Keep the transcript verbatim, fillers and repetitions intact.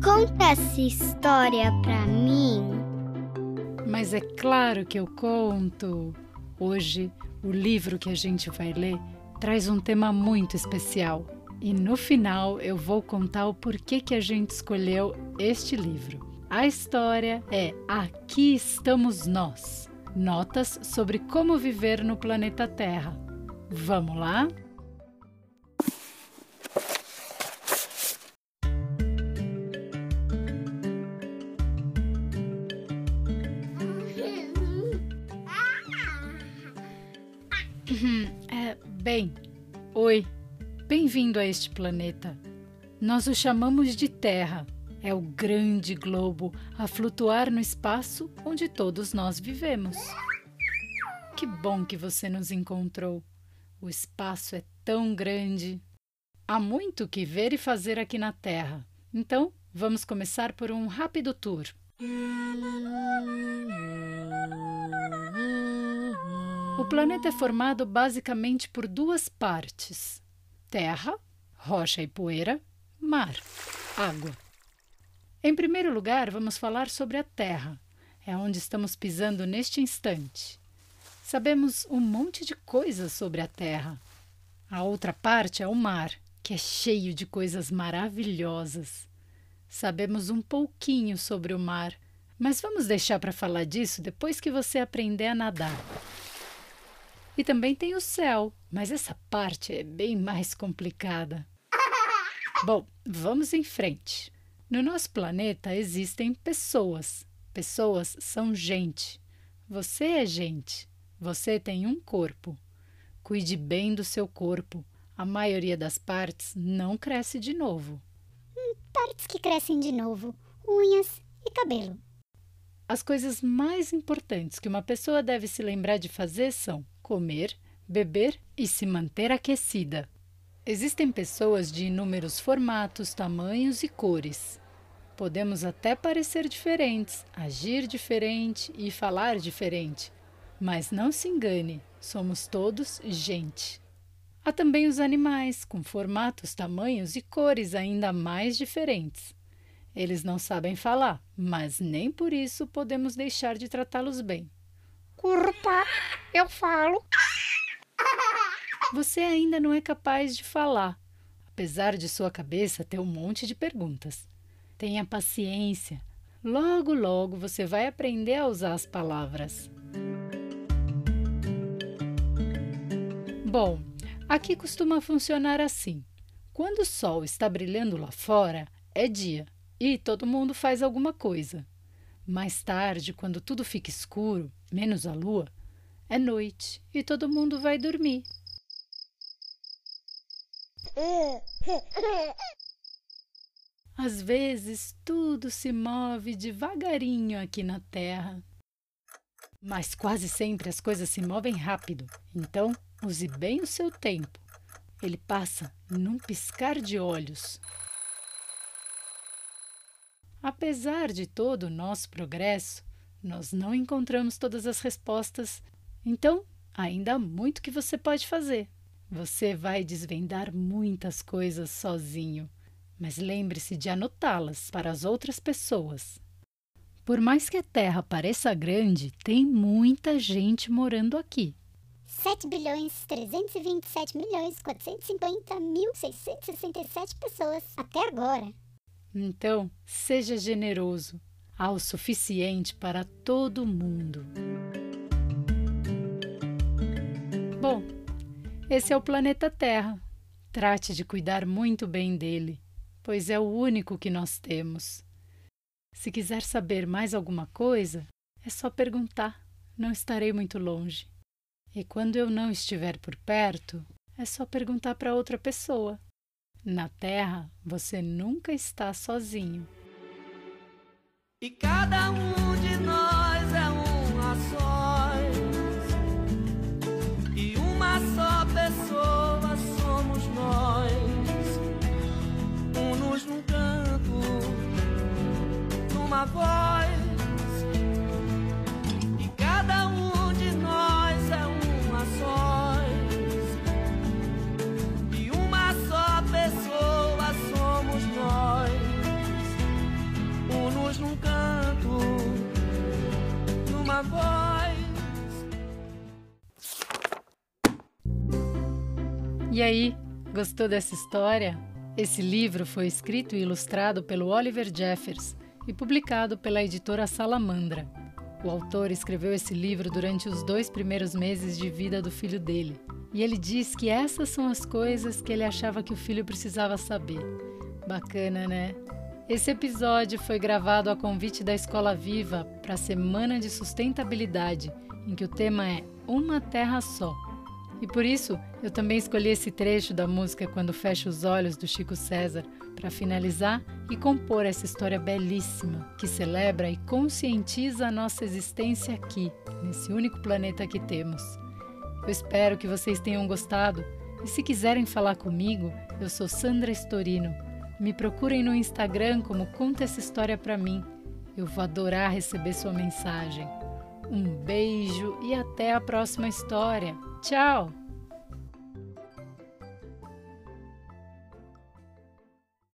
Conta essa história pra mim. Mas é claro que eu conto. Hoje, o livro que a gente vai ler traz um tema muito especial. E no final eu vou contar o porquê que a gente escolheu este livro. A história é Aqui Estamos Nós. Notas sobre como viver no planeta Terra. Vamos lá? É, bem, oi, bem-vindo a este planeta. Nós o chamamos de Terra. É o grande globo a flutuar no espaço onde todos nós vivemos. Que bom que você nos encontrou. O espaço é tão grande. Há muito o que ver e fazer aqui na Terra. Então, vamos começar por um rápido tour. O planeta é formado basicamente por duas partes: terra, rocha e poeira, mar, água. Em primeiro lugar, vamos falar sobre a Terra. É onde estamos pisando neste instante. Sabemos um monte de coisas sobre a Terra. A outra parte é o mar, que é cheio de coisas maravilhosas. Sabemos um pouquinho sobre o mar, mas vamos deixar para falar disso depois que você aprender a nadar. E também tem o céu, mas essa parte é bem mais complicada. Bom, vamos em frente. No nosso planeta existem pessoas. Pessoas são gente. Você é gente. Você tem um corpo. Cuide bem do seu corpo. A maioria das partes não cresce de novo. Partes que crescem de novo. Unhas e cabelo. As coisas mais importantes que uma pessoa deve se lembrar de fazer são comer, beber e se manter aquecida. Existem pessoas de inúmeros formatos, tamanhos e cores. Podemos até parecer diferentes, agir diferente e falar diferente. Mas não se engane, somos todos gente. Há também os animais, com formatos, tamanhos e cores ainda mais diferentes. Eles não sabem falar, mas nem por isso podemos deixar de tratá-los bem. Curpa, eu falo. Você ainda não é capaz de falar, apesar de sua cabeça ter um monte de perguntas. Tenha paciência. Logo, logo você vai aprender a usar as palavras. Bom, aqui costuma funcionar assim. Quando o sol está brilhando lá fora, é dia e todo mundo faz alguma coisa. Mais tarde, quando tudo fica escuro, menos a lua, é noite e todo mundo vai dormir. Às vezes, tudo se move devagarinho aqui na Terra. Mas quase sempre as coisas se movem rápido, então use bem o seu tempo. Ele passa num piscar de olhos. Apesar de todo o nosso progresso, nós não encontramos todas as respostas, então ainda há muito que você pode fazer. Você vai desvendar muitas coisas sozinho, mas lembre-se de anotá-las para as outras pessoas. Por mais que a Terra pareça grande, tem muita gente morando aqui. sete bilhões, trezentos e vinte e sete milhões, quatrocentos e cinquenta mil, seiscentos e sessenta e sete pessoas até agora. Então, seja generoso. Há o suficiente para todo mundo. Bom, esse é o planeta Terra. Trate de cuidar muito bem dele, pois é o único que nós temos. Se quiser saber mais alguma coisa, é só perguntar. Não estarei muito longe. E quando eu não estiver por perto, é só perguntar para outra pessoa. Na Terra, você nunca está sozinho. E cada um de nós é uma sós, e uma só pessoa somos nós, unos num canto, numa voz, e cada um de nós é uma sós, e uma só pessoa somos nós. E aí, gostou dessa história? Esse livro foi escrito e ilustrado pelo Oliver Jeffers e publicado pela editora Salamandra. O autor escreveu esse livro durante os dois primeiros meses de vida do filho dele. E ele diz que essas são as coisas que ele achava que o filho precisava saber. Bacana, né? Esse episódio foi gravado a convite da Escola Viva para a Semana de Sustentabilidade, em que o tema é Uma Terra Só. E por isso, eu também escolhi esse trecho da música Quando Fecho os Olhos, do Chico César, para finalizar e compor essa história belíssima, que celebra e conscientiza a nossa existência aqui, nesse único planeta que temos. Eu espero que vocês tenham gostado, e se quiserem falar comigo, eu sou Sandra Storino. Me procurem no Instagram como Conta Essa História Pra Mim. Eu vou adorar receber sua mensagem. Um beijo e até a próxima história. Tchau!